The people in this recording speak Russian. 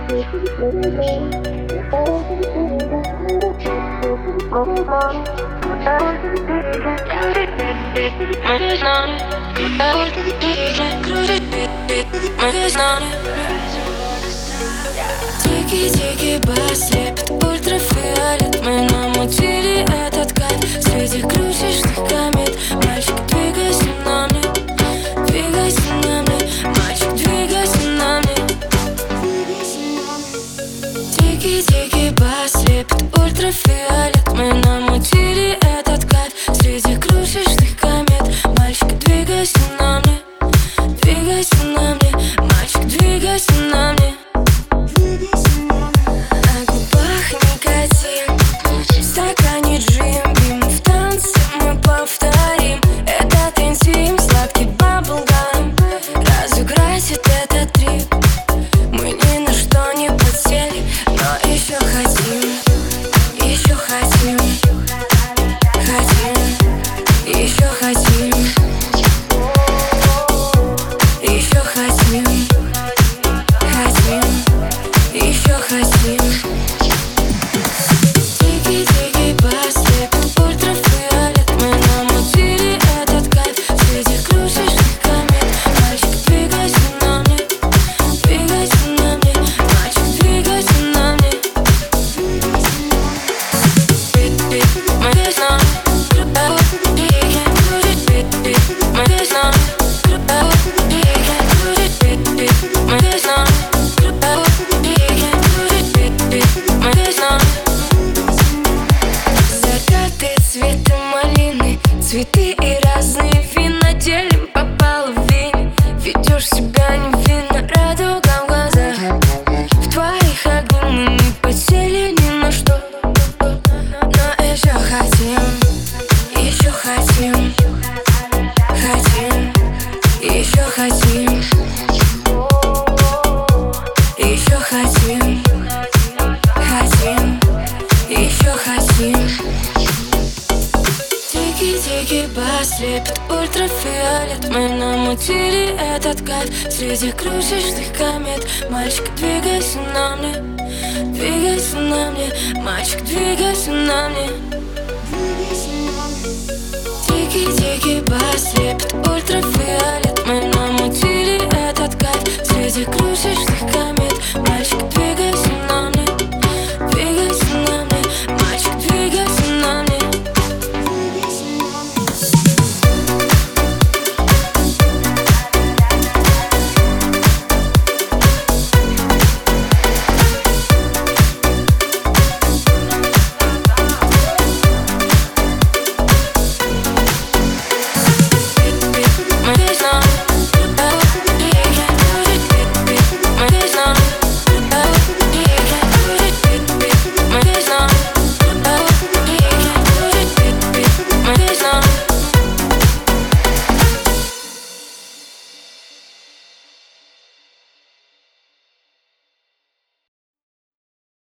Тихий-тихий бас лепит ультрафиолет. Мы намутили этот кайф среди крошечных комет. Мальчик, двигайся на мне, двигайся на мне. Мальчик, двигайся на мне. Тихий-тихий бас лепит ультрафиолет. Мы намутили этот кайф среди крошечных комет. Мальчик, двигайся на мне, двигайся на мне. Мальчик, двигайся на мне. Цветы и разные вина делим по половине. Ведешь себя невинно, радуга в глазах. В твоих огнях мы не подсели ни на что. Но еще хотим, еще хотим, хотим, еще хотим, еще хотим, хотим, еще хотим. Тихий бас лепит ультрафиолет. Мы намутили этот кайф среди крошечных комет. Мальчик, двигайся на мне, двигайся на мне. Мальчик, двигайся на мне. Тихий бас лепит ультрафиолет. Мы намутили этот кайф среди крошечных комет.